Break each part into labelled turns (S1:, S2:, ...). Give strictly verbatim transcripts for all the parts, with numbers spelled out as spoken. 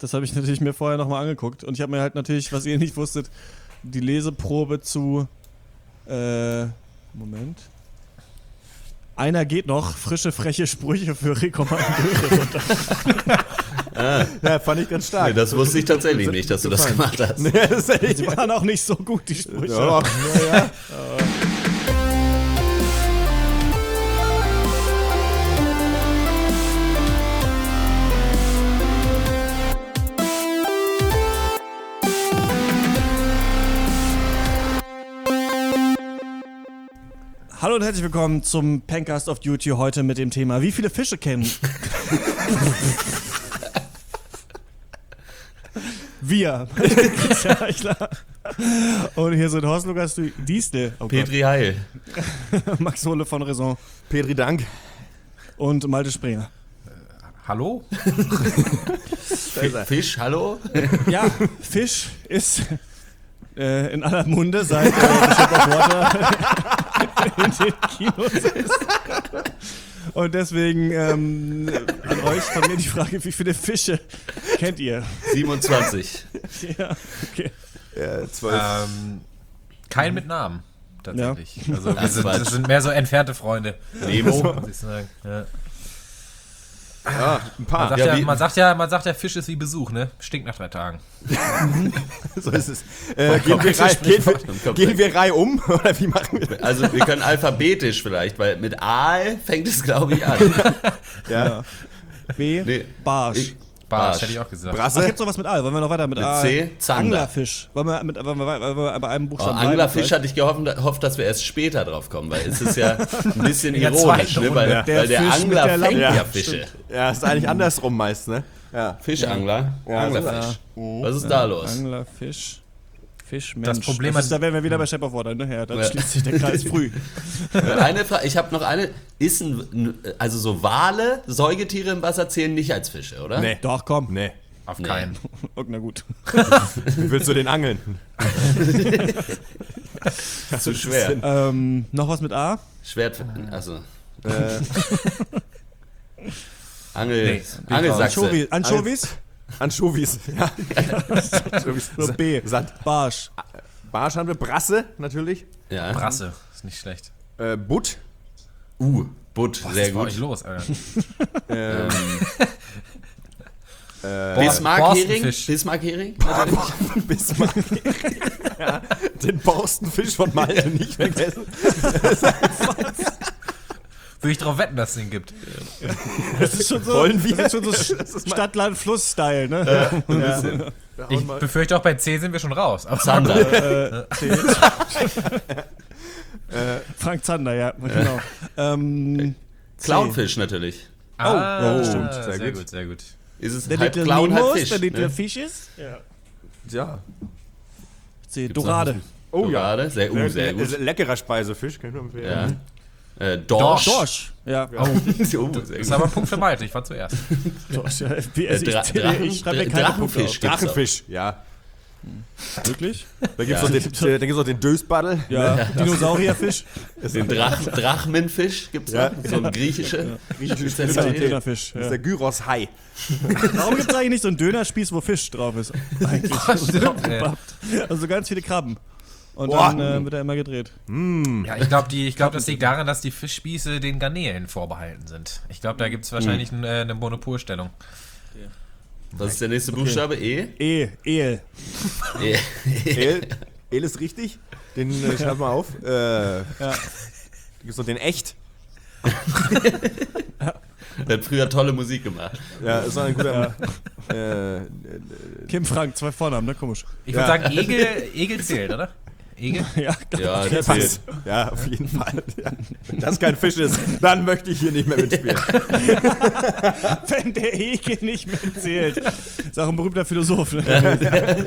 S1: Das habe ich natürlich mir vorher nochmal angeguckt. Und ich habe mir halt natürlich, was ihr nicht wusstet, die Leseprobe zu, äh, Moment. Einer geht noch, frische, freche Sprüche für Rekommandeure runter.
S2: Ah.
S3: Ja, fand ich ganz stark.
S2: Nee, das wusste ich tatsächlich nicht, dass du das gemacht hast.
S3: Nee, das ist echt,
S1: Die waren auch nicht so gut, die Sprüche.
S3: ja, ja, ja.
S1: Hallo und herzlich willkommen zum Pencast of Duty heute mit dem Thema: Wie viele Fische kennen? Wir. Christian Eichler. Und hier sind Horst Lukas Diestel. Oh
S2: Petri Heil.
S1: Max Hohle von Raison.
S3: Petri Dank.
S1: Und Malte Springer.
S4: Hallo?
S2: F- Fisch, hallo?
S1: Ja, Fisch ist äh, in aller Munde seit äh, The Shape of Water in den Kinos ist. Und deswegen ähm, an euch von mir die Frage: Wie viele Fische kennt ihr?
S2: siebenundzwanzig.
S1: Ja, okay.
S3: Ja, zwölf.
S4: Ähm, kein mit Namen, tatsächlich.
S1: Ja.
S4: Also wir
S2: Das
S4: sind,
S2: war-
S4: das sind mehr so entfernte Freunde.
S2: Nemo.
S4: Muss ich sagen. Ja.
S3: Ja, ein
S4: Man,
S3: paar.
S4: sagt
S2: Ja,
S4: ja,
S2: wie-
S4: man, sagt ja, man sagt ja, Fisch ist wie Besuch, ne? Stinkt nach drei Tagen.
S3: So ist es. Äh, gehen, wir
S2: Fische
S3: Reihe,
S2: spricht
S3: gehen,
S2: vom
S3: wir,
S2: Kopf
S3: gehen
S2: weg.
S3: wir Reihe um? Oder wie machen wir?
S2: Also wir können alphabetisch vielleicht, weil mit Aal fängt es, glaube ich, an.
S3: Ja.
S1: B.
S2: Nee.
S1: Barsch.
S2: Ich-
S4: Barsch,
S2: Barsch.
S4: hätte ich auch gesagt.
S1: Was
S3: Brasse?
S1: gibt's noch was mit A? Wollen wir noch weiter mit,
S2: Mit
S1: A?
S2: C? Zander.
S1: Anglerfisch. Wollen wir, mit, wollen wir, wollen wir bei einem
S2: Oh,
S1: Buchstaben
S2: Anglerfisch
S1: bleiben?
S2: hatte ich gehofft, gehofft, dass wir erst später drauf kommen, weil es ist ja ein bisschen
S4: In der
S2: ironisch,
S4: zweiten
S2: ne? weil,
S4: Runde.
S2: weil
S1: Der
S2: der,
S1: Fisch mit
S2: Angler
S1: der
S2: fängt
S1: Lampe.
S2: ja Fische.
S3: Ja, ist eigentlich andersrum meist, ne? Ja.
S2: Fischangler,
S3: Ja,
S2: Anglerfisch. Was ist da los?
S1: Anglerfisch. Fisch, Mensch.
S4: Das Problem
S1: das ist,
S4: an-
S1: da wären wir wieder bei Shape of Water, ne? Ja, dann
S2: Ja.
S1: schließt sich der Kreis früh.
S2: Eine Frage, ich habe noch eine. Ist ein, also so Wale, Säugetiere im Wasser zählen nicht als Fische, oder?
S3: Nee.
S1: Doch, komm.
S3: Nee.
S4: Auf
S2: Nee.
S4: keinen.
S1: Oh, na gut.
S3: Wie willst du den angeln?
S2: Zu schwer.
S1: ähm, noch was mit A?
S2: Schwert, also
S3: Äh,
S2: Angel,
S4: Nee,
S2: Angelsachse.
S1: Anchovies? Anchovies?
S3: Anchovies. Ja. Anchovies.
S1: So B.
S3: Sand.
S1: Barsch.
S3: Barsch haben wir. Brasse, natürlich.
S2: Ja.
S4: Brasse, ist nicht schlecht.
S3: Äh, Butt.
S2: Uh, Butt,
S4: Was
S2: sehr
S4: ist bei euch
S2: gut.
S4: los, Alter?
S3: Ähm, äh,
S2: Bismarck-Hering?
S4: Borstenfisch.
S2: Bismarck-Hering?
S3: Bismarck. Ja, den Borstenfisch von Malte nicht vergessen.
S4: Würde ich drauf wetten, dass es den gibt.
S1: Das ist schon so,
S3: Wollen wir?
S1: Das ist schon so Stadt, Land, Fluss-Style, ne?
S3: Ja.
S4: Ich befürchte, auch bei C sind wir schon raus. Aber
S2: Zander.
S1: Äh, C. Frank Zander, ja, genau. Ähm, C.
S2: Clownfisch natürlich.
S4: ah,
S3: oh,
S4: stimmt.
S3: sehr
S4: Sehr
S3: gut.
S4: gut, sehr gut.
S2: Ist es
S1: Der
S2: halb
S1: Little
S2: Clown, halb
S1: Nemos,
S2: Fisch?
S1: der Little
S2: ne?
S1: Fishes. Ja.
S3: Ja.
S1: C.
S2: Gibt's
S1: Dorade.
S3: Oh
S2: Dorade, sehr, uh, sehr
S3: Le-
S2: gut.
S3: Leckerer Speisefisch, kann ich nur empfehlen.
S2: Ja. Äh, Dorsch.
S1: Dorsch. Ja.
S2: Oh, sehr
S4: Das ist
S2: gut.
S4: aber ein Punkt für Malte, ich war zuerst.
S1: Dorsch, ja. Wie,
S2: Äh,
S1: also
S2: Dra
S1: ich,
S2: Drachen,
S1: ich schreibe mir
S2: Dra-
S1: keine Punkte
S2: Drachenfisch
S1: auf.
S2: gibt's auch.
S3: Drachenfisch, ja.
S1: Wirklich?
S3: Da gibt's
S2: Ja.
S3: noch den, äh, da gibt's noch den Dösbaddel.
S1: Ja. Dinosaurierfisch.
S2: Den Drach Drachmenfisch gibt es
S3: Ja.
S2: noch. So ein griechische
S3: Griechische
S2: Spezialität.
S1: Dönerfisch.
S3: Das ist
S1: Ja.
S3: der Gyros-Hai.
S1: Warum gibt es eigentlich nicht so einen Dönerspieß, wo Fisch drauf ist? Eigentlich.
S4: Stimmt, ey.
S1: Also ganz viele Krabben. Und
S3: Boah.
S1: dann äh, wird er immer gedreht.
S4: Ja, ich glaube, glaub, das liegt daran, dass die Fischspieße den Garnelen vorbehalten sind. Ich glaube, da gibt es wahrscheinlich
S2: Hm.
S4: ein, äh, eine Monopolstellung.
S2: Was ist der nächste Buchstabe? E?
S1: E, Ehe.
S2: E.
S3: El, El ist richtig. Den äh, schreib mal auf. Äh,
S1: Ja.
S3: Da gibt's noch den Echt.
S2: Der hat früher tolle Musik gemacht.
S3: Ja, ist noch ein guter. Äh, äh,
S1: Kim Frank, zwei Vornamen, ne? Komisch.
S4: Ich
S3: Ja.
S4: würde sagen, Egel, Egel zählt, oder? Egel?
S1: Ja,
S2: Ja, der
S3: passt.
S2: zählt.
S3: Ja, auf jeden Fall. Ja. Wenn das kein Fisch ist, dann möchte ich hier nicht mehr mitspielen.
S1: wenn der Egel nicht mehr zählt. Ist auch ein berühmter Philosoph, ne?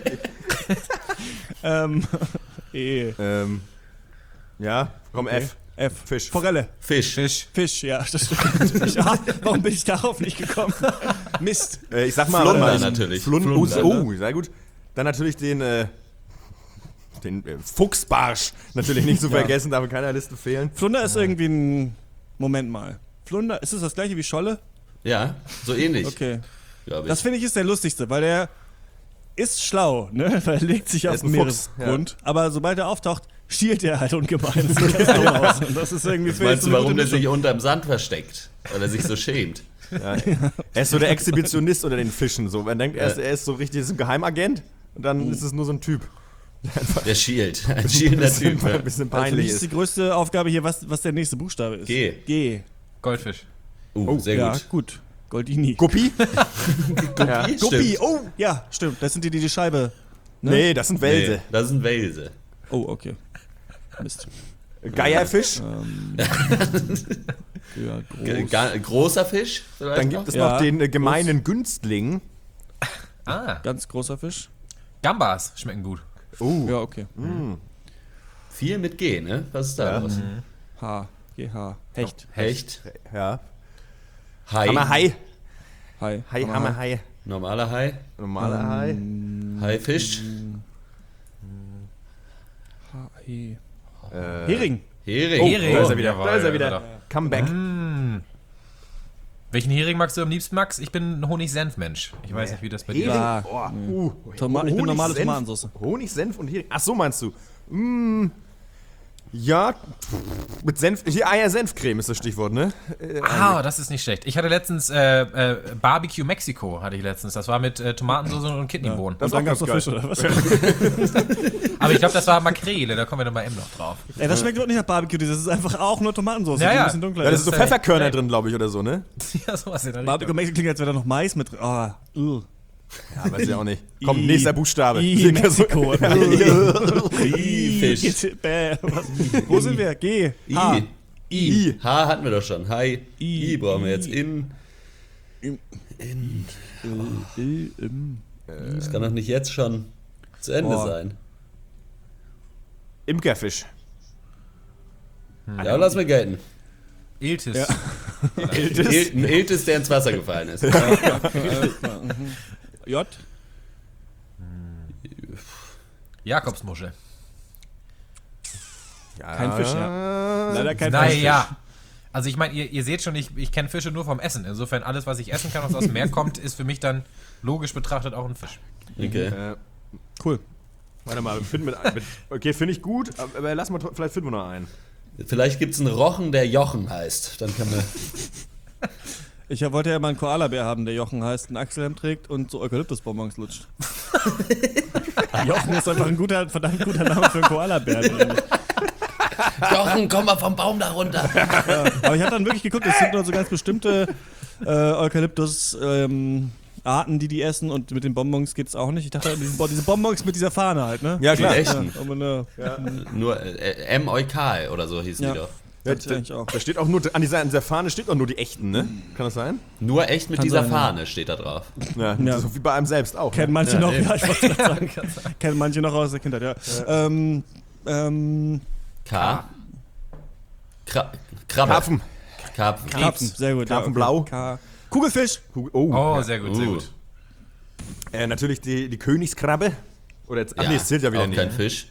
S1: ähm, E.
S3: Ähm, ja, komm, F.
S1: F.
S3: Fisch.
S1: Forelle.
S2: Fisch.
S4: Fisch.
S1: Fisch, ja, das stimmt. Ich, ah, warum bin ich darauf nicht gekommen? Mist.
S3: Äh, ich sag mal.
S2: Flunder
S3: warte mal,
S2: natürlich.
S3: Flun
S2: Flunder,
S3: oh, oh, sehr gut. Dann natürlich den, äh, den äh, Fuchsbarsch. Natürlich nicht zu
S1: Ja.
S3: vergessen, darf in keiner Liste fehlen.
S1: Flunder ist irgendwie ein... Moment mal. Flunder, ist es das gleiche wie Scholle?
S2: Ja, so ähnlich.
S1: Okay.
S2: glaube ich.
S1: Das finde ich ist der lustigste, weil der ist schlau, ne? Weil er legt sich auf
S3: ist
S1: den
S3: ein Fuchs,
S1: Meeresgrund. Aber sobald er auftaucht, schielt er halt ungemein. Das sieht ganz dumm aus. Und das ist irgendwie
S2: Jetzt meinst
S1: so
S2: du,
S1: eine
S2: warum
S1: gute
S2: der sich
S1: Mischung.
S2: unterm Sand versteckt? Weil er sich so schämt.
S3: Ja. Er ist so der Exhibitionist unter den Fischen. So. Man denkt, er ist, er ist so richtig ist ein Geheimagent und dann ist es nur so ein Typ.
S2: Der schielt. Ein schielender
S3: bisschen,
S2: Typ. Ja.
S3: ein bisschen
S1: Für mich
S3: peinlich
S1: ist
S3: ist.
S1: die größte Aufgabe hier, was, was der nächste Buchstabe ist.
S2: G.
S1: G.
S4: Goldfisch.
S2: Uh, sehr
S1: Ja,
S2: gut.
S1: gut. Goldini.
S3: Guppi? ja.
S2: Guppi?
S1: Guppi.
S2: Stimmt.
S1: Oh, ja, stimmt. Das sind die, die die Scheibe. Ne?
S3: Nee, das sind Welse.
S2: Nee, das sind Welse.
S1: Oh, okay. Mist.
S3: Geierfisch?
S1: Ähm, ja,
S2: G
S1: groß.
S2: ga- großer Fisch? vielleicht
S3: Dann
S2: noch?
S3: gibt es
S1: Ja,
S3: noch den äh, gemeinen Günstling.
S4: Ah,
S1: Ganz großer Fisch.
S4: Gambas schmecken gut.
S3: Oh.
S1: Ja, okay.
S2: Viel mit G, ne? Was ist da
S3: Ja.
S2: los?
S1: H. G H. Hecht.
S2: Hecht.
S3: Ja.
S2: Hai.
S3: Hammerhai.
S1: Hai.
S3: Hai, Hammerhai.
S2: Normaler Hai.
S3: Normaler Hai.
S2: Haifisch.
S1: H. He.
S3: Äh,
S1: Hering.
S2: Hering.
S3: Oh,
S4: Hering.
S3: da ist er wieder.
S4: Jawohl,
S3: Da ist er
S4: ja,
S3: wieder.
S4: ja.
S3: Comeback.
S4: Welchen Hering magst du am liebsten, Max? Ich bin ein Honig-Senf-Mensch. Ich weiß nicht, wie das bei dir ist.
S1: Ah,
S3: Oh, uh,
S1: Toma- ich bin
S3: Honig,
S1: normale
S3: Senf-
S1: Tomatensauce.
S3: Honig, Senf und Hering. Ach so meinst du? Mm, ja, mit Senf. Hier Eier-Senfcreme ist das Stichwort, ne? Äh,
S4: Ah, das ist nicht schlecht. Ich hatte letztens äh, äh, Barbecue Mexiko, hatte ich letztens. Das war mit äh, Tomatensauce und Kidneybohnen.
S3: Das
S1: Und dann
S3: ist auch
S1: gab's noch
S3: ganz
S1: Fisch, oder was?
S4: Aber ich glaube, das war Makrele, da kommen wir dann bei M noch drauf.
S1: Ey, das schmeckt wirklich nach Barbecue. Das ist einfach auch nur Tomatensauce,
S4: Ja,
S1: die
S4: ja.
S1: ein bisschen dunkler
S3: Ja, das
S1: ist.
S3: ist so
S4: ist ja
S3: Pfefferkörner
S4: echt-
S3: drin, glaube ich, oder so, ne?
S4: Ja, sowas in der
S1: Barbecue
S4: Richtung.
S1: Mexiko klingt, als wäre da noch Mais mit drin. Ah, uh.
S3: Ja, weiß ich auch nicht. Kommt,
S1: I-
S3: nächster Buchstabe.
S1: I, Mexiko.
S2: I, Fisch.
S1: I, Bäh, was? Wo sind wir? G. H.
S2: I.
S3: I.
S2: H hatten wir doch schon. Hai.
S1: I.
S2: I brauchen wir jetzt.
S1: I.
S2: In. In.
S1: I, im.
S2: Das kann doch nicht jetzt schon zu Ende
S1: Boah.
S2: sein.
S3: Imkerfisch.
S2: Ja, lass mir gelten.
S4: Iltis.
S1: Ja.
S2: Il ein Iltis, der ins Wasser gefallen ist.
S1: J.
S4: Jakobsmuschel.
S3: Ja.
S1: Kein Fisch, ja. Leider kein Fisch.
S4: Naja. Also ich meine, ihr, ihr seht schon, ich, ich kenne Fische nur vom Essen. Insofern alles, was ich essen kann, was aus dem Meer kommt, ist für mich dann logisch betrachtet auch ein Fisch.
S2: Okay.
S3: Äh,
S1: Cool.
S3: warte mal, wir finden mit, mit okay, finde ich gut, aber lass mal, tro- vielleicht finden wir noch einen.
S2: Vielleicht gibt es einen Rochen, der Jochen heißt. Dann kann man.
S1: Ich wollte ja mal einen Koalabär haben, der Jochen heißt, einen Achselhemd trägt und so Eukalyptusbonbons lutscht. Jochen ist einfach ein guter, verdammt guter Name für einen Koalabär.
S2: Jochen, komm mal vom Baum da runter.
S1: Aber ich habe dann wirklich geguckt, es sind nur so ganz bestimmte äh, Eukalyptus-Arten, die die essen und mit den Bonbons geht's auch nicht. Ich dachte, diese, Bo- diese Bonbons mit dieser Fahne halt, ne?
S3: Ja, klar.
S2: Die echten.
S1: Aber ne,
S2: Nur äh, M. Eukal oder so hießen
S1: Ja.
S2: die doch.
S3: Ja,
S1: das denke ich auch.
S3: Da steht auch nur, an dieser, an dieser Fahne steht auch nur die echten, ne? Kann das sein?
S2: Nur echt mit
S1: Kann
S2: dieser
S1: sein, ja.
S2: Fahne steht da drauf.
S3: Ja,
S1: Ja.
S3: so wie bei einem selbst auch.
S1: Kennen
S3: Ne?
S1: manche
S2: Ja,
S1: noch,
S2: eben.
S1: ja, ich wollte gerade sagen. Kennen manche noch aus der Kindheit, ja. Ähm, ähm,
S2: K. Kra Krabbe.
S3: Karpfen.
S2: Karpfen.
S1: Karpfen, sehr gut.
S3: Karpfenblau.
S1: Ja, okay. K. Kugelfisch.
S3: Kugel- Oh,
S4: Oh,
S3: ja.
S4: sehr gut, sehr
S2: Uh.
S4: gut.
S3: Äh, natürlich die, die Königskrabbe. Oder jetzt, ach
S2: Ja,
S3: nee, es zählt ja wieder
S2: auch
S3: nicht.
S2: kein
S3: ne?
S2: Fisch.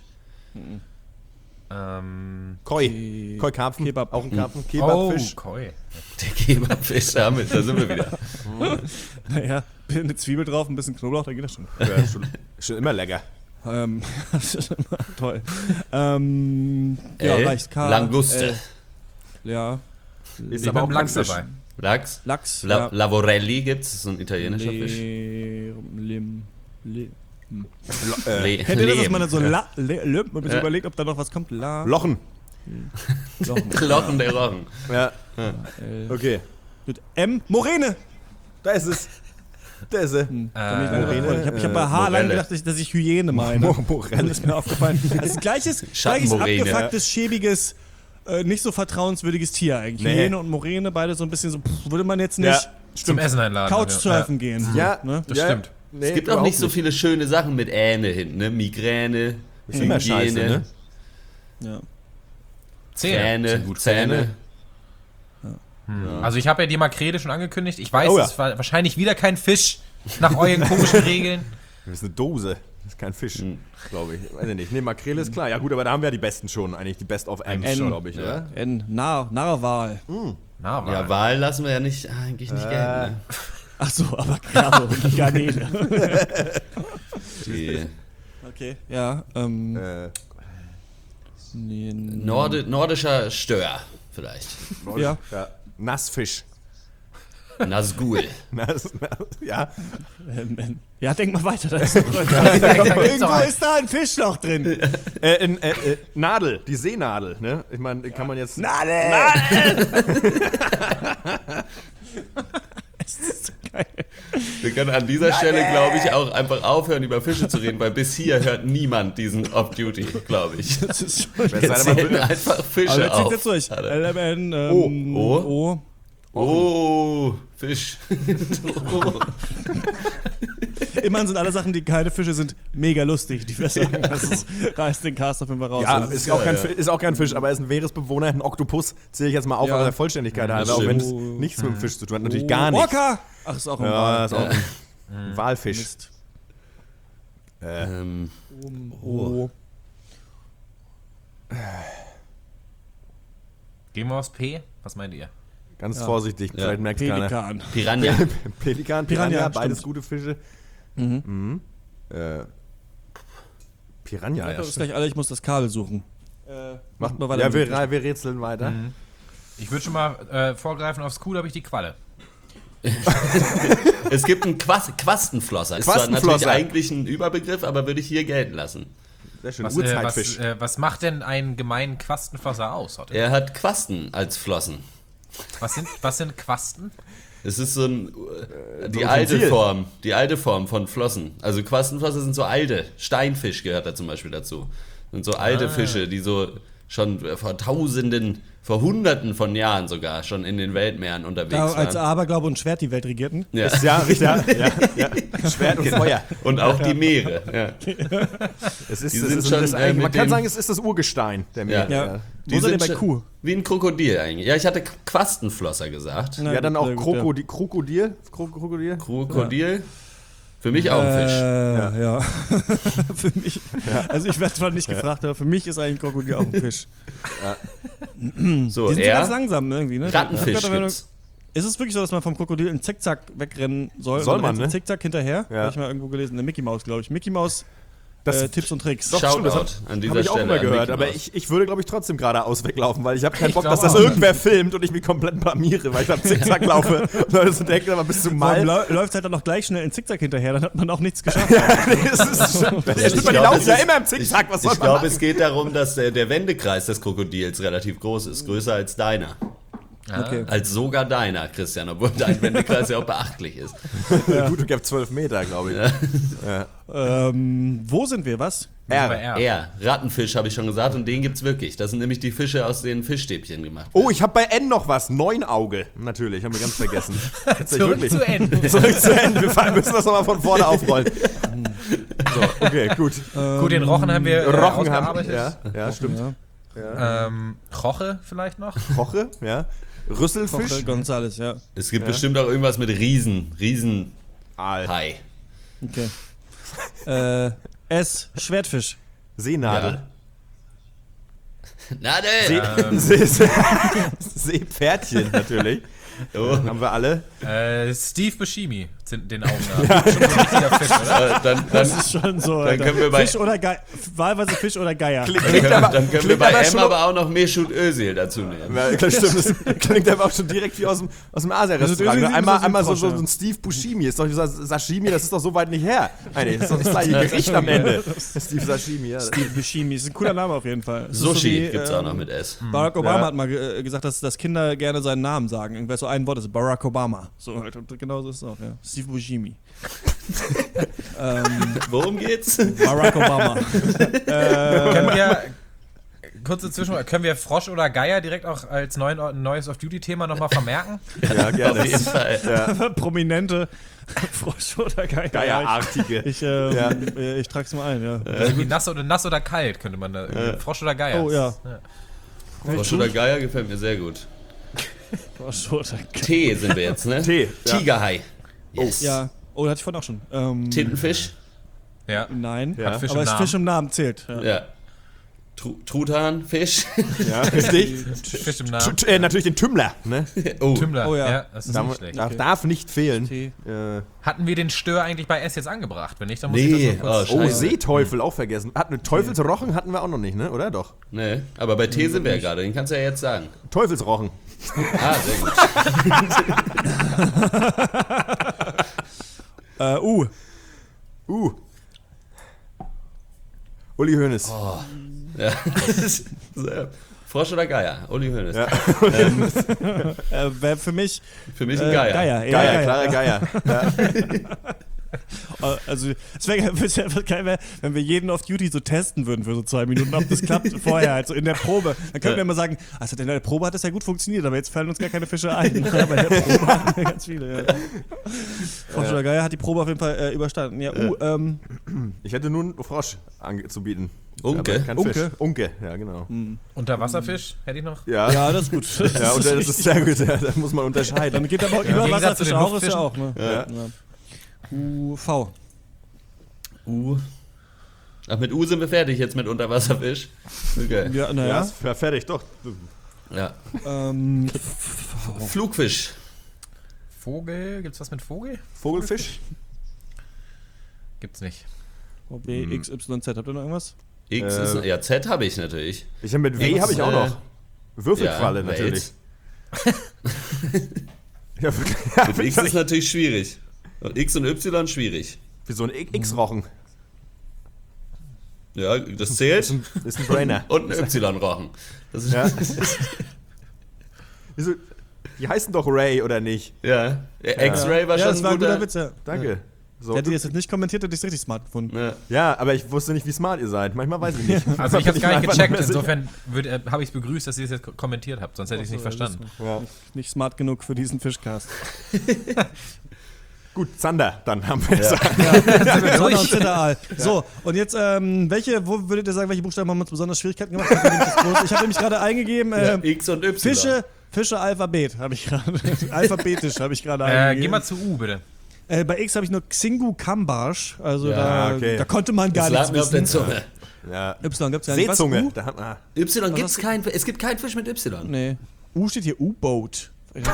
S4: Ähm,
S3: Koi.
S1: Ke-
S3: Koi Karpfen.
S1: Kebab.
S3: Auch ein Karpfen.
S4: oh,
S3: Kebabfisch.
S4: Koi.
S2: Der Kebabfisch, damit, da sind wir wieder.
S1: Naja, eine Zwiebel drauf, ein bisschen Knoblauch, dann geht das schon.
S3: Ja, schon, schon immer lecker.
S1: Ähm, das ist immer toll. Ähm, ja,
S2: L.
S1: reicht. K.
S2: Languste.
S1: L. Ja.
S3: Ist
S4: Ich
S3: aber
S4: bin
S3: auch
S4: Lachs
S3: kein Fisch.
S4: dabei.
S2: Lachs.
S1: Lachs.
S2: La
S1: ja.
S2: Lavorelli gibt's, das ist ein italienischer Fisch.
S1: Le Lim. Le
S3: Lo- äh,
S2: Le
S1: Kennt ihr das, dass
S2: Lehm.
S1: man dann so La, Le, Le, und sich
S2: Ja.
S1: überlegt, ob da noch was kommt? La.
S3: Lochen.
S1: Lochen.
S2: Lochen der Rochen.
S3: Ja,
S1: L.
S3: okay.
S1: Mit M. Moräne.
S3: Da ist es. Da ist sie.
S1: Hm.
S4: Äh,
S3: Moräne,
S1: Ich habe ich hab
S3: äh,
S1: bei H lange
S2: Morelle.
S1: gedacht, dass ich, dass ich Hyäne meine.
S3: Mo-
S1: Dann
S3: Morelle.
S1: ist mir aufgefallen. Das ist gleiches, gleiches
S2: Schattenmoräne.
S1: abgefucktes, schäbiges, äh, nicht so vertrauenswürdiges Tier eigentlich.
S3: Nee.
S1: Hyäne und Moräne, beide so ein bisschen so, pff, würde man jetzt nicht
S3: Ja,
S4: Zum Essen einladen.
S1: Couchsurfen gehen.
S3: Ja,
S1: Ne?
S4: Das
S3: ja,
S4: stimmt.
S3: Nee,
S2: Es gibt auch
S3: überhaupt
S2: nicht so viele schöne Sachen mit Ähne hinten, ne? Migräne,
S3: Das ist immer scheiße, ne?
S1: Ja.
S4: Zähne.
S2: Zähne,
S4: sind gut.
S2: Zähne.
S4: Also ich habe ja die Makrele schon angekündigt. Ich weiß,
S3: Oh ja.
S4: es war wahrscheinlich wieder kein Fisch nach euren komischen Regeln.
S3: Das ist eine Dose. Das ist kein Fisch,
S2: Hm.
S3: glaube ich. Weiß ich nicht. Nee, Makrele ist klar. Ja gut, aber da haben wir ja die besten schon. Eigentlich die Best of Ms,
S1: N.
S3: glaube ich, oder?
S1: N. Nar Narwal.
S4: Na,
S2: Ja, Wahl lassen wir ja nicht, eigentlich nicht gelten. Ne?
S1: Ach so, aber Krabbe und Garnele.
S2: Die
S1: Okay, ja. Ähm,
S3: Äh,
S1: nee, n-
S2: Norde, nordischer Stör vielleicht.
S1: ja.
S3: ja. Nassfisch.
S2: Nazgul.
S3: Nass, nass, ja.
S1: Ähm, ähm, ja, denk mal weiter. Da ist noch
S4: Da gibt's doch
S1: Irgendwo
S4: einen.
S1: ist da ein Fischloch drin.
S3: Äh, in, äh, äh, Nadel, die Seenadel, ne? Ich meine, kann man jetzt.
S1: Nadel! Es ist so geil.
S2: Wir können an dieser Stelle, glaube ich, auch einfach aufhören, über Fische zu reden, weil bis hier hört niemand diesen Off-Duty, glaube ich.
S1: Das ist schon
S3: Wer
S2: Jetzt
S3: seid aber
S2: zählen
S3: bitte?
S2: einfach Fische
S1: Aber jetzt
S2: auf.
S1: jetzt durch.
S2: Alter.
S1: L M N, ähm,
S2: Oh.
S1: O.
S2: Oh, Fisch.
S1: Immerhin sind alle Sachen, die keine Fische sind, mega lustig. Die wir sagen, das ist, reißt den Cast auf jeden Fall raus.
S3: Ja,
S1: Das
S3: ist auch, kein,
S2: ja.
S3: Fi- ist auch kein Fisch, aber er ist ein Meeresbewohner, ein Oktopus. Zähle ich jetzt mal auf,
S1: Ja.
S3: aber der Vollständigkeit halber, auch
S2: stimmt.
S3: wenn es nichts mit dem Fisch zu tun hat. Natürlich
S1: Oh,
S3: gar nichts.
S1: Orca! Ach, ist auch ein
S3: Ja,
S1: Wal.
S3: ist auch ein, ein Walfisch.
S1: Mist.
S2: ähm,
S1: Oh.
S4: Gehen wir aufs P? Was meint ihr?
S3: Ganz
S1: Ja.
S3: vorsichtig,
S2: Ja.
S3: vielleicht merkt keiner.
S1: Pelikan.
S2: Piranha.
S3: Pelikan, Piranha,
S1: Piranha,
S3: beides
S1: stimmt.
S3: gute Fische. Mhm. Äh, Piranha, ja.
S1: Ja, ist gleich alle, ich muss das Kabel suchen. Äh, macht mal weiter.
S3: Ja,
S1: mit
S3: wir,
S1: dem
S3: wir rätseln weiter.
S4: Ich würde schon mal äh, vorgreifen, aufs Q, da habe ich die Qualle.
S2: Es gibt einen Quas Quastenflosser. Ist zwar
S3: Quastenflosser.
S2: natürlich eigentlich ein Überbegriff, aber würde ich hier gelten lassen.
S3: Sehr schön.
S4: Was, äh, was,
S3: Urzeitfisch.
S4: äh, was macht denn einen gemeinen Quastenflosser aus? Otte?
S2: Er hat Quasten als Flossen.
S4: Was, sind, was sind Quasten?
S2: Es ist so ein, äh, die
S3: ein
S2: alte
S3: Utensil.
S2: Form, die alte Form von Flossen. Also Quastenflosser sind so alte. Steinfisch gehört da zum Beispiel dazu. Sind so alte
S4: Ah.
S2: Fische, die so schon vor Tausenden, vor Hunderten von Jahren sogar schon in den Weltmeeren unterwegs
S1: Da, als
S2: waren.
S1: Aberglaube und Schwert die Welt regierten.
S2: Ja.
S3: Ist ja, richtig, ja, ja, ja. Schwert und Feuer.
S2: Und auch die Meere. Ja.
S3: Es ist,
S2: Die
S3: es
S2: sind
S3: ist,
S2: schon,
S3: das
S2: äh,
S3: eigentlich,
S2: mit
S3: man kann
S2: dem-
S3: sagen, es ist das Urgestein der Meere.
S2: Ja.
S1: Ja.
S2: Die
S1: Wo seid ihr
S2: sind
S1: bei
S2: schon-
S1: Kuh?
S2: Wie ein Krokodil eigentlich. Ja, ich hatte Quastenflosser gesagt.
S3: Ja, dann auch
S1: sehr gut, ja.
S3: Krokodil. Krokodil? Kro- Krokodil?
S2: Krokodil. Für mich auch ein Fisch.
S1: Äh, ja. Für mich. Also ich werde zwar nicht gefragt, aber für mich ist eigentlich ein Krokodil auch ein Fisch.
S2: So,
S1: Die sind so ganz
S2: er.
S1: langsam irgendwie, ne?
S2: Rattenfisch
S1: Ich hab gehört,
S2: gibt's.
S1: Ist es wirklich so, dass man vom Krokodil in Zickzack wegrennen soll?
S3: Soll
S1: Und
S3: man,
S1: rennt so
S3: ne?
S1: Zickzack hinterher?
S3: Ja.
S1: Habe ich mal irgendwo gelesen. Eine Mickey Maus, glaube ich. Mickey Maus
S3: Das
S1: äh, Tipps und Tricks.
S3: Doch, stimmt, das
S2: Shoutout an dieser
S3: habe ich auch
S2: Stelle.
S3: immer
S2: an
S3: gehört,
S2: Mickey
S3: aber
S2: Mouse.
S3: ich, ich würde, glaube ich, trotzdem geradeaus weglaufen, weil ich habe keinen
S4: Ich
S3: Bock, dass
S4: glaub
S3: das
S4: auch.
S3: irgendwer filmt und ich mich komplett blamiere, weil ich beim Zickzack laufe und Leute so denken, aber bist du
S1: Man
S3: mal?
S1: läuft halt dann noch gleich schnell in Zickzack hinterher, dann hat man auch nichts geschafft.
S3: Das ist schon, ja, stimmt, die
S2: glaub,
S3: laufen
S2: es
S3: ja
S2: ist-
S3: immer im Zickzack, was soll
S2: Ich
S3: man
S2: glaube,
S3: machen?
S2: es geht darum, dass der, der Wendekreis des Krokodils relativ groß ist. Größer als deiner.
S1: Okay.
S2: Als sogar deiner, Christian, obwohl dein Wendekreis ja auch beachtlich ist.
S3: Gut, du gibst zwölf Meter, glaube ich.
S1: Ähm, wo sind wir? Was?
S4: Bei
S3: R.
S4: R.
S2: Er, Rattenfisch habe ich schon gesagt und den gibt's wirklich. Das sind nämlich die Fische, aus denen Fischstäbchen gemacht werden.
S3: Oh, ich habe bei N noch was. Neunauge. Natürlich, haben wir ganz vergessen. Tatsächlich,
S4: Zurück
S3: wirklich.
S4: zu Ende.
S3: Zurück zu N. Wir fahren- müssen das nochmal von vorne aufrollen. So, okay, gut.
S4: Gut, den Rochen haben wir äh,
S3: Rochen haben
S4: ausgearbeitet.
S3: ja, ja, stimmt.
S1: Ja.
S4: Ähm, Roche vielleicht noch?
S3: Roche, ja. Rüsselfisch.
S1: Jorge González, ja.
S2: Es gibt bestimmt auch irgendwas mit Riesen, Riesen
S3: Aal.
S2: Hai.
S1: Okay. äh, S. Schwertfisch.
S3: Seenadel.
S2: Na
S3: See,
S2: denn!
S3: See, See, Seepferdchen natürlich.
S2: Oh.
S3: Haben wir alle.
S4: Äh, Steve Buscemi, sind den Augen nach. Schon ein richtiger Fisch, oder?
S2: Äh, dann,
S1: Das
S2: dann,
S1: ist schon so, Alter.
S2: können wir bei-
S1: Fisch oder Geier. Wahlweise Fisch oder Geier.
S3: Klingt,
S2: dann
S3: klingt
S2: können,
S3: aber,
S2: dann können wir
S3: klingt
S2: bei
S3: aber
S2: M
S3: schon,
S2: aber auch noch Mesut Özil dazu nehmen.
S3: Ja, das stimmt, das klingt aber auch schon direkt wie aus dem, aus dem Asia-Restaurant.
S1: Özil
S3: Ne?
S1: sieht
S3: Einmal,
S1: aus wie ein
S3: einmal so,
S1: Frosch,
S3: so,
S1: ja.
S3: so ein Steve Buscemi. Ist doch so Sashimi, das ist doch so weit nicht her. Nein, das ist doch das gleiche Gericht am Ende. Steve Sashimi, ja.
S1: Steve Buscemi. Ist ein cooler Name auf jeden Fall. Das ist
S2: Sushi
S1: so wie,
S2: gibt's
S1: ähm,
S2: auch noch mit S.
S1: Barack Obama
S3: Ja.
S1: hat mal ge- äh, gesagt, dass, dass Kinder gerne seinen Namen sagen. Irgendwer so ein Wort ist Barack Obama. So halt. Und genau so ist es auch, ja. Steve Buscemi. ähm,
S2: Worum geht's?
S1: Barack Obama. äh,
S4: Können wir, kurze Zwischenfrage, können wir Frosch oder Geier direkt auch als neuen, neues Off-Duty-Thema nochmal vermerken?
S3: Ja, gerne.
S2: Auf jeden Fall.
S1: prominente Frosch oder Geier.
S3: Geierartige.
S1: Ich, ähm,
S3: Ja.
S1: äh, ich trag's mal ein, ja.
S4: Irgendwie nass oder, nass oder kalt könnte man da. Frosch oder Geier.
S1: Oh ja.
S2: Frosch oder Geier gefällt mir sehr gut.
S1: Frosch oder Geier.
S2: Tee sind wir jetzt, ne?
S3: Tee, ja.
S2: Tigerhai. Yes.
S1: Ja. Oh, hatte ich vorhin auch schon. Ähm,
S2: Tintenfisch.
S4: Ja.
S1: Nein.
S3: Ja.
S4: Hat Fisch
S1: aber
S4: im
S1: ist
S4: Namen.
S1: Fisch im Namen zählt. Ja.
S2: Ja. Tru- Truthahn, Fisch.
S3: Ja, richtig.
S4: Fisch im Namen.
S3: T- äh, natürlich den Tümmler, ne?
S2: Oh,
S4: Tümmler.
S1: Oh ja.
S4: ja. Das ist
S3: Da,
S4: nicht schlecht.
S3: da darf nicht fehlen.
S1: Tee.
S3: Äh,
S4: Hatten wir den Stör eigentlich bei S jetzt angebracht? Wenn nicht, dann muss
S2: Nee,
S4: ich das noch kurz...
S2: oh,
S3: oh,
S2: Scheiße.
S3: Seeteufel, auch vergessen. Hatten wir Teufelsrochen hatten wir auch noch nicht, ne? Oder doch?
S2: nee, aber bei Tee sind wir ja gerade, den kannst du ja jetzt sagen.
S3: Teufelsrochen.
S2: Ah, sehr gut.
S1: Äh, U.
S3: Uh. Uli Hoeneß.
S2: Ja. Frosch oder Geier? Uli Hoeneß.
S3: Ja.
S1: Äh, Wäre für mich
S2: Für mich
S1: äh,
S2: ein Geier.
S1: Geier. Ja,
S3: Geier,
S1: Geier.
S3: klarer Geier. Ja.
S1: Also, es wäre wär geil, wär, wenn wir jeden Off-Duty so testen würden für so zwei Minuten, ob das klappt vorher, halt so in der Probe. Dann könnten wir immer sagen, also in der Probe hat das ja gut funktioniert, aber jetzt fallen uns gar keine Fische ein. Aber in der Probe hatten wir ganz viele, ja. Frosch oder Geier hat die Probe auf jeden Fall äh, überstanden. Ja, uh, ähm,
S3: Ich hätte nun einen Frosch anzubieten.
S2: Unke?
S3: Aber kein
S1: Unke?
S3: Fisch. Unke, ja genau.
S4: Unterwasserfisch hätte ich noch.
S3: Ja,
S1: ja, das ist gut.
S3: ja und das ist sehr gut, ja, da muss man unterscheiden.
S1: Dann geht aber auch
S4: Ja, im Gegensatz zu
S1: Überwasserfische
S4: den
S1: auch, ist ja
S4: Luftfischen.
S1: auch, ne?
S3: Ja.
S1: Ja. U, V.
S2: U. Ach, mit U sind wir fertig jetzt mit Unterwasserfisch. Okay.
S1: Ja,
S3: Ja,
S1: naja.
S3: ist fer- fertig, doch.
S2: Ja.
S1: Ähm,
S2: Flugfisch.
S4: Vogel, gibt's was mit Vogel?
S3: Vogelfisch?
S4: Gibt's nicht.
S1: B, X, Y, Z. Habt ihr noch irgendwas?
S2: X
S3: Äh,
S2: ist. Ja, Z habe ich natürlich.
S3: Ich habe mit W
S2: X,
S3: habe ich auch
S2: äh,
S3: noch. Würfelqualle
S2: ja,
S3: natürlich. Ja,
S2: Mit X ist natürlich schwierig. Und X und Y schwierig.
S3: wie so ein X-Rochen.
S2: Ja, das zählt.
S3: Ist ein Brainer.
S2: Und ein Y-Rochen. Das ist,
S3: Ja. Wieso? Die heißen doch Ray, oder nicht?
S2: ja. ja. X-Ray war
S1: ja,
S2: schon
S1: das war ein
S2: guter.
S1: guter Witz, ja.
S3: Danke. So.
S1: Hätte ihr das jetzt nicht kommentiert, hätte ich es richtig smart gefunden.
S2: Ja.
S3: Ja, aber ich wusste nicht, wie smart ihr seid. Manchmal weiß ich nicht.
S4: Also ich hab's gar nicht
S3: Manchmal
S4: gecheckt,
S3: bin ich mir
S4: insofern äh, habe ich es begrüßt, dass ihr es jetzt ko- kommentiert habt, sonst hätte ich es nicht
S1: Ach so,
S4: verstanden.
S1: das ist
S3: Ja.
S1: Nicht smart genug für diesen Fischcast.
S3: Gut, Zander, dann haben wir es.
S1: Sonne und Zitteraal. So, und jetzt, ähm, welche, wo würdet ihr sagen, welche Buchstaben haben uns besonders Schwierigkeiten gemacht? Ich habe nämlich gerade eingegeben,
S2: Ja,
S1: äh,
S2: X und Y.
S1: Fische, Fische Alphabet, habe ich gerade. Alphabetisch habe ich gerade
S4: Äh,
S1: eingegeben.
S4: geh mal zu U, bitte.
S1: Äh, bei X habe ich nur Xingu Kambarsch, also
S2: Ja,
S1: da,
S3: okay.
S1: da konnte man gar
S2: Das lag
S1: nichts
S2: mir auf der
S1: wissen.
S2: Zunge.
S3: Ja.
S1: Y gibt's ja nicht. Was,
S3: Seezunge.
S1: U?
S3: Da hat man,
S2: Y gibt's
S1: hast du?
S2: kein, es gibt keinen Fisch mit Y.
S1: Nee. U steht hier U-Boat.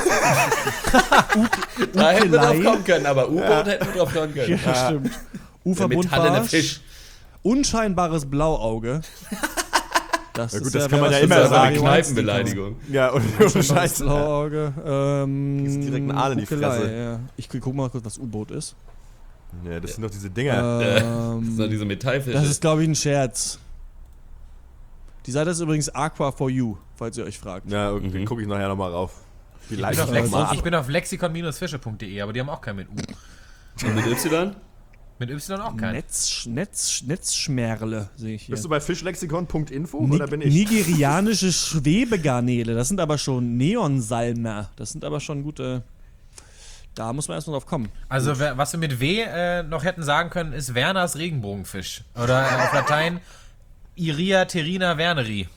S2: Da hätten wir drauf
S1: Ukelei.
S2: kommen können, aber U-Boot hätten wir drauf kommen können.
S1: Ja, stimmt.
S2: Der metallene
S1: Uferbuntbarsch.
S2: Fisch.
S1: Unscheinbares Blauauge. Das
S3: Ja gut,
S1: ist
S3: das
S1: ja,
S3: kann man
S1: wer
S3: ja
S1: was
S3: immer
S1: für
S2: Das ist aber eine
S3: sagen.
S2: Kneipenbeleidigung.
S3: ja, und
S1: Scheiße.
S3: Scheiße.
S1: Blauauge. Ähm,
S3: Kriegst direkt einen Aal in die
S1: Ukelei,
S3: Fresse.
S1: Ja. Ich guck mal kurz, was U-Boot ist.
S3: Ja, das sind doch diese Dinger.
S2: Das sind
S1: Ähm,
S2: diese Metallfische.
S1: das ist, glaube ich, ein Scherz. Die Seite ist übrigens Aqua for You, falls ihr euch fragt.
S3: Ja, okay,
S2: Mhm.
S3: gucke ich nachher nochmal rauf.
S4: Ich
S3: Vielleicht
S4: bin auf,
S3: auch
S4: Lex
S3: mal
S4: ich
S3: ab.
S4: bin auf lexikon Fische punkt de, aber die haben auch keinen mit U.
S2: Und mit Y?
S4: Mit Y auch keinen.
S1: Netz, Netz, Netzschmerle sehe ich hier.
S3: Bist du bei fischlexikon punkt info
S1: Ni
S3: oder bin ich?
S1: Nigerianische Schwebegarnele, das sind aber schon Neonsalmer. Das sind aber schon gute. Da muss man erstmal drauf kommen.
S4: Also wer- was wir mit W äh, noch hätten sagen können, ist Werners Regenbogenfisch. Oder äh, auf Latein Iria terrina werneri.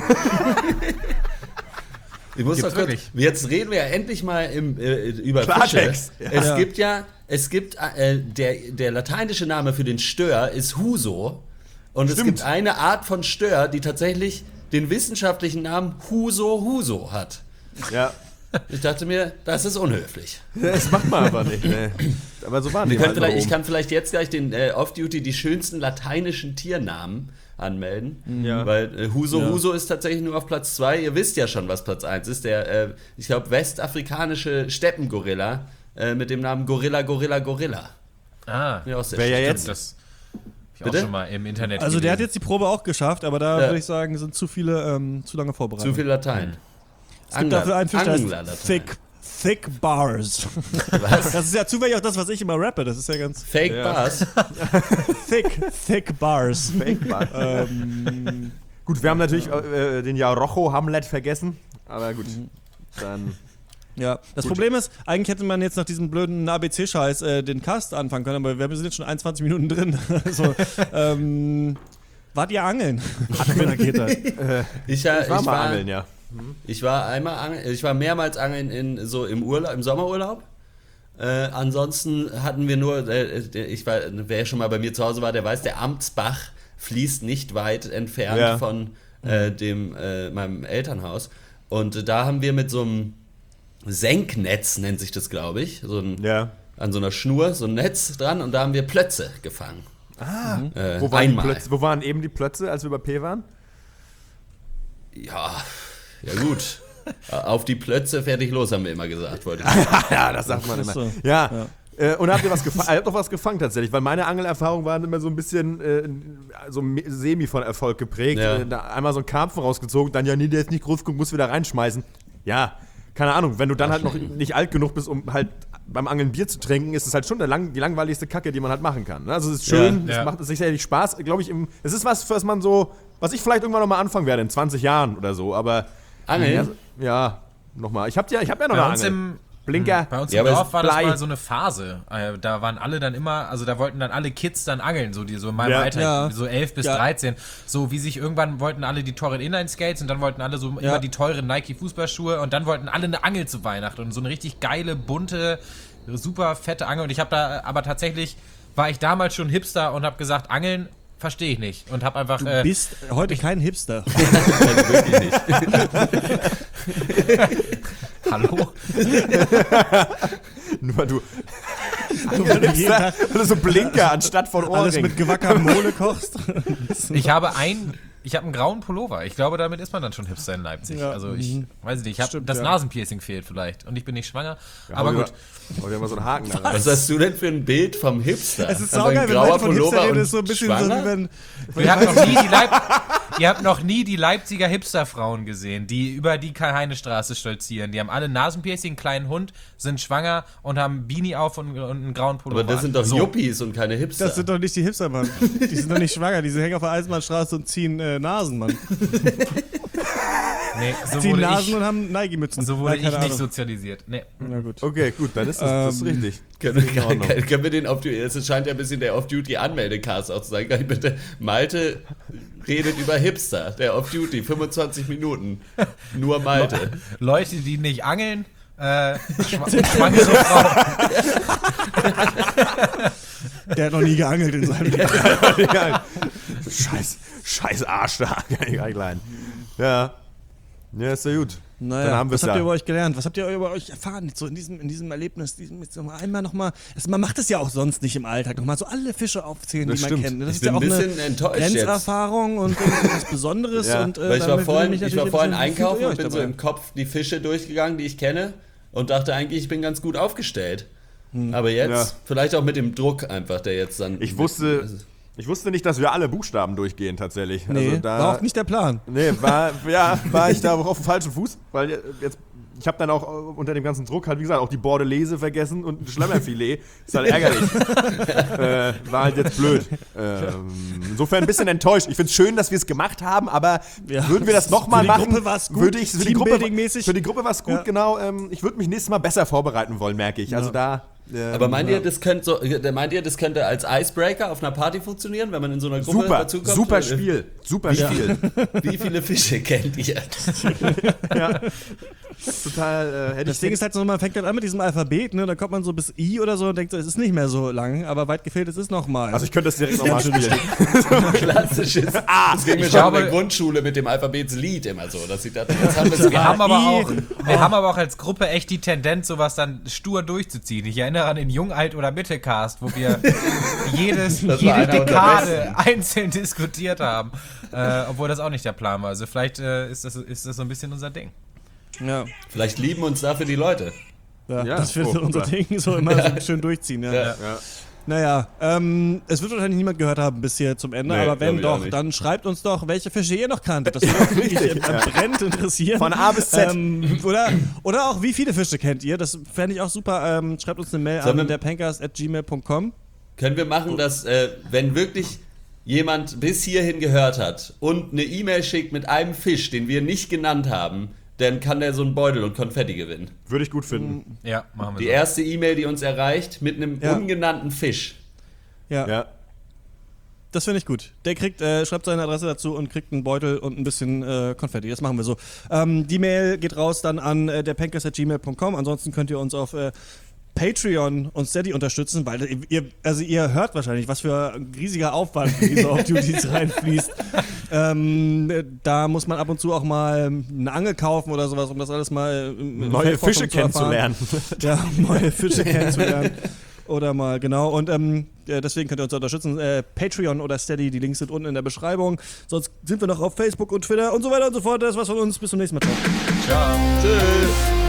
S2: Ich muss
S4: Gibt's
S2: doch kurz,
S4: wirklich?
S2: jetzt reden wir ja endlich mal im, äh, über
S3: Klartext.
S2: Fische.
S3: Ja.
S2: Es
S1: Ja.
S2: gibt ja, es gibt, äh, der, der lateinische Name für den Stör ist Huso. Und es
S3: Stimmt.
S2: gibt eine Art von Stör, die tatsächlich den wissenschaftlichen Namen Huso Huso hat.
S3: Ja.
S2: Ich dachte mir, das ist unhöflich.
S3: Das macht man aber nicht. Ne. Aber so waren die
S2: Wir können
S3: halt
S2: vielleicht,
S3: da
S2: ich
S3: oben.
S2: kann vielleicht jetzt gleich den äh, Off-Duty die schönsten lateinischen Tiernamen anmelden.
S3: Ja.
S2: Weil äh, Huso
S1: Ja.
S2: Huso ist tatsächlich nur auf Platz zwei. Ihr wisst ja schon, was Platz eins ist. Der, äh, ich glaube, westafrikanische Steppengorilla äh, mit dem Namen Gorilla Gorilla Gorilla.
S4: Ah,
S2: Ja, auch sehr
S3: Wer ja
S2: schön.
S3: jetzt-
S4: das hab ich auch
S2: Bitte?
S4: schon mal im Internet
S1: Also der hat
S4: gelesen.
S1: jetzt die Probe auch geschafft, aber da
S2: Ja.
S1: würde ich sagen, sind zu viele, ähm, zu lange vorbereitet.
S2: Zu viel Latein.
S1: Es gibt dafür einen Fisch, der heißt
S2: Angler-Latein.
S1: Thick, thick Bars.
S2: Was?
S1: Das ist ja zufällig auch das, was ich immer rappe. Das ist ja ganz
S2: Fake
S3: Ja.
S2: Bars.
S1: thick, thick Bars.
S3: Fake-Bar.
S1: ähm,
S3: Gut, wir haben natürlich äh, den Jarocho Hamlet vergessen. Aber gut, dann.
S1: ja, das
S3: Gut.
S1: Problem ist, eigentlich hätte man jetzt nach diesem blöden A B C-Scheiß äh, den Cast anfangen können, aber wir sind jetzt schon einundzwanzig Minuten drin. also, ähm, wart ihr angeln? Rakete.
S2: Ich, äh,
S3: Ich war
S2: ich,
S3: mal
S2: war,
S3: angeln, ja.
S2: ich war einmal angeln, ich war mehrmals angeln in, so im Urlaub, im Sommerurlaub. Äh, ansonsten hatten wir nur, äh, der- ich war, wer schon mal bei mir zu Hause war, der weiß, der Amtsbach fließt nicht weit entfernt
S3: Ja.
S2: von äh, dem, äh, meinem Elternhaus. Und äh, da haben wir mit so einem Senknetz, nennt sich das, glaube ich, so ein,
S3: Ja.
S2: an so einer Schnur, so ein Netz dran, und da haben wir Plötze gefangen.
S3: Ah.
S2: Äh,
S3: Wo, waren die
S2: einmal.
S3: Plötze, wo waren eben die Plötze, als wir bei P waren?
S2: Ja, ja gut. Auf die Plötze fertig los, haben wir immer gesagt, wollte ich sagen.
S3: Ja, das sagt man immer.
S1: so.
S3: Ja.
S1: Ja.
S3: Äh, und habt ihr was gefangen? Ihr habt doch was gefangen tatsächlich, weil meine Angelerfahrungen waren immer so ein bisschen äh, so me- semi von Erfolg geprägt.
S2: Ja.
S3: Äh, da einmal so einen Karpfen rausgezogen, dann ja, nee, der ist nicht groß genug, muss wieder reinschmeißen. Ja, keine Ahnung, wenn du dann halt noch nicht alt genug bist, um halt beim Angeln Bier zu trinken, ist es halt schon der lang, die langweiligste Kacke, die man halt machen kann. Ne? Also es ist schön,
S4: Ja.
S3: es
S4: Ja.
S3: macht sicherlich Spaß, glaube ich. Im, es ist was, was man so, was ich vielleicht irgendwann nochmal anfangen werde, in zwanzig Jahren oder so, aber
S2: Angeln?
S3: Ja, ja nochmal. Ich hab ja, ich hab ja noch
S4: Bei
S3: eine
S4: uns
S3: Angel.
S4: im
S3: Blinker.
S4: Bei uns
S2: Ja,
S4: im
S2: aber
S4: Dorf
S2: es
S4: war das
S3: Blei.
S4: mal so eine Phase. Äh, Da waren alle dann immer, also da wollten dann alle Kids dann angeln, so die so in meinem
S3: Ja.
S4: Alter,
S1: Ja.
S4: so elf bis
S1: Ja.
S4: dreizehn. So wie sich irgendwann wollten alle die teuren Inline-Skates und dann wollten alle so
S1: Ja.
S4: immer die teuren Nike-Fußballschuhe und dann wollten alle eine Angel zu Weihnachten und so eine richtig geile, bunte, super fette Angel. Und ich habe da aber tatsächlich, war ich damals schon Hipster und habe gesagt, Angeln verstehe ich nicht. Und habe einfach...
S1: Du
S4: äh,
S1: bist heute kein Hipster.
S2: Also wirklich nicht.
S4: Hallo?
S3: Nur weil du,
S1: Weil du jeden Tag
S3: weil du so Blinker anstatt von
S1: alles
S3: Ohrringen.
S1: mit gewackertem Mole kochst.
S4: Ich habe ein, ich habe einen grauen Pullover. Ich glaube, damit ist man dann schon Hipster in Leipzig.
S1: Ja,
S4: Also ich
S1: mhm.
S4: weiß nicht, ich habe
S1: Stimmt,
S4: das
S1: ja.
S4: Nasenpiercing fehlt vielleicht und ich bin nicht schwanger.
S3: Ja,
S4: aber
S3: hau
S4: gut.
S3: dir mal- hau dir mal so einen Haken da rein.
S2: Was hast du denn für ein Bild vom Hipster?
S1: Es ist
S2: Also ein
S1: saugeil, wenn
S2: grauer
S1: Leute von Hipster
S2: Pullover
S1: reden,
S2: und
S1: ist so ein bisschen so,
S2: schwanger?
S1: wie wenn...
S4: Ihr habt, noch nie die Leip ihr habt noch nie die Leipziger Hipsterfrauen gesehen, die über die Karl-Heine-Straße stolzieren. Die haben alle Nasenpiercing, einen kleinen Hund, sind schwanger und haben Beanie auf und, und einen grauen Pullover.
S2: Aber das sind doch
S4: so.
S2: Yuppies und keine Hipster.
S1: Das sind doch nicht die Hipster, Mann. Die sind doch nicht schwanger, die hängen auf der Eisenbahnstraße und ziehen äh, Nasen, Mann.
S4: Nee, so
S1: Ziehen
S4: wurde
S1: Nasen
S4: ich,
S1: und haben Nike-Mützen.
S4: so wurde
S1: Ja,
S4: ich
S1: keine
S4: nicht
S1: Ahnung.
S4: sozialisiert. Nee.
S1: Na gut.
S3: Okay, gut, dann ist das, das ist
S1: Ähm,
S3: richtig.
S2: Können,
S3: In Ordnung.
S2: können, können wir den Off-Duty, es scheint ja ein bisschen der Off-Duty-Anmeldecast auch zu sein. Kann ich bitte, Malte redet über Hipster, der Off-Duty, fünfundzwanzig Minuten, nur Malte.
S4: Leute, die nicht angeln, äh, schwa- schwangere Frauen.
S1: Der hat noch nie geangelt in seinem Leben.
S3: Ja. Scheiß, scheiß Arsch da. Ja, klein. Ja. Ja, ist ja gut.
S1: Naja,
S3: Dann haben wir
S1: was
S3: es
S1: habt ihr
S3: ja.
S1: über euch gelernt? Was habt ihr über euch erfahren? So in diesem, in diesem Erlebnis, diesem, jetzt noch mal einmal nochmal. Man macht es ja auch sonst nicht im Alltag. Nochmal so alle Fische aufzählen,
S3: Das
S1: die man
S3: stimmt.
S1: kennt. Das
S2: Ich
S1: ist
S2: bin
S1: ja auch
S2: ein
S1: eine
S2: bisschen enttäuscht jetzt.
S1: Grenzerfahrung und irgendwas Besonderes.
S3: Ja,
S1: und, äh,
S2: Weil ich war
S1: damit
S2: vorhin,
S1: will ich
S2: ich
S1: natürlich
S2: war vorhin
S1: ein bisschen-
S2: einkaufen
S1: fühlt ihr
S2: und bin
S1: euch
S2: so
S1: dabei?
S2: im Kopf die Fische durchgegangen, die ich kenne, und dachte eigentlich, ich bin ganz gut aufgestellt. Aber jetzt,
S3: Ja.
S2: vielleicht auch mit dem Druck einfach, der jetzt dann...
S3: Ich wusste, ich wusste nicht, dass wir alle Buchstaben durchgehen tatsächlich.
S1: Nee,
S3: also da,
S1: war auch nicht der Plan.
S3: Nee, war, ja, war ich da auch auf dem falschen Fuß, weil jetzt, ich habe dann auch unter dem ganzen Druck halt, wie gesagt, auch die Bordelaise vergessen und ein Schlemmerfilet. Ist halt ärgerlich. äh, war halt jetzt blöd. Ähm, insofern ein bisschen enttäuscht. Ich finde es schön, dass wir es gemacht haben, aber
S1: Ja.
S3: würden wir das nochmal
S1: Für die
S3: machen,
S1: Gruppe war's gut,
S3: würde ich für die Gruppe,
S1: Teambuilding-mäßig.
S3: für die Gruppe war es gut,
S1: Ja.
S3: genau. Ähm, ich würde mich nächstes Mal besser vorbereiten wollen, merke ich. Also da. Ähm,
S2: Aber meint ihr, das könnte so, meint ihr, das könnte als Icebreaker auf einer Party funktionieren, wenn man in so einer Gruppe
S3: super,
S2: dazukommt?
S3: super Spiel, super
S2: Ja.
S3: Spiel.
S2: Wie viele Fische kennt ihr?
S3: Total. Äh, hätte
S1: Das
S3: ich
S1: Ding ist halt so, man fängt halt an mit diesem Alphabet, ne? Da kommt man so bis I oder so und denkt so, es ist nicht mehr so lang, aber weit gefehlt, es ist nochmal.
S3: Also ich könnte das direkt nochmal spielen.
S2: Klassisches. Ah, das ging mir
S4: ich
S2: schon
S4: glaube-
S2: in der Grundschule mit dem Alphabetslied immer so, dass ich dachte, jetzt haben wir es
S4: Wir
S2: gehabt.
S4: haben, aber
S1: I.
S4: auch, wir haben aber auch als Gruppe echt die Tendenz, sowas dann stur durchzuziehen. Ich erinnere an den Jung, Alt oder Mittelcast, wo wir jedes,
S2: Das war
S4: jede
S2: einer unserer
S4: Dekade einzeln diskutiert haben. Äh, obwohl das auch nicht der Plan war. Also vielleicht äh, ist, das, ist das so ein bisschen unser Ding.
S1: ja,
S2: Vielleicht lieben uns dafür die Leute.
S1: ja,
S3: Ja,
S1: das wird
S3: oh,
S1: unser
S3: super.
S1: Ding so immer so schön durchziehen. Ja.
S2: Ja.
S3: Ja.
S1: Naja, ähm, es wird wahrscheinlich niemand gehört haben bis hier zum Ende,
S2: Nee,
S1: aber
S2: glaub
S1: wenn
S2: ich auch
S1: doch,
S2: nicht.
S1: dann schreibt uns doch, welche Fische ihr noch kanntet. Das würde uns wirklich
S3: Richtig,
S1: äh, brennend interessieren.
S3: Von A bis Z.
S1: Ähm, oder, oder auch, wie viele Fische kennt ihr? Das fände ich auch super. Ähm, schreibt uns eine Mail
S2: Sollen wir-
S1: an derpankers at gmail punkt com.
S2: Können wir machen, dass, äh, wenn wirklich jemand bis hierhin gehört hat und eine E-Mail schickt mit einem Fisch, den wir nicht genannt haben, dann kann der so einen Beutel und Konfetti gewinnen.
S3: Würde ich gut finden.
S4: Ja, machen wir
S2: Die
S4: so.
S2: erste E-Mail, die uns erreicht, mit einem
S1: Ja.
S2: ungenannten Fisch.
S1: Ja,
S3: Ja.
S1: das finde ich gut. Der kriegt, äh, schreibt seine Adresse dazu und kriegt einen Beutel und ein bisschen äh, Konfetti. Das machen wir so. Ähm, die Mail geht raus dann an äh, derpankers at gmail punkt com. Ansonsten könnt ihr uns auf äh, Patreon und Steady unterstützen, weil ihr, also ihr hört wahrscheinlich, was für ein riesiger Aufwand in diese Off-Duties reinfließt. Ähm, da muss man ab und zu auch mal eine Angel kaufen oder sowas, um das alles mal
S3: neue Fische kennenzulernen.
S1: Ja, neue Fische kennenzulernen. Oder mal, genau. Und ähm, deswegen könnt ihr uns unterstützen. Äh, Patreon oder Steady, die Links sind unten in der Beschreibung. Sonst sind wir noch auf Facebook und Twitter und so weiter und so fort. Das war's von uns. Bis zum nächsten Mal. Ciao.
S4: Ciao.
S2: Tschüss.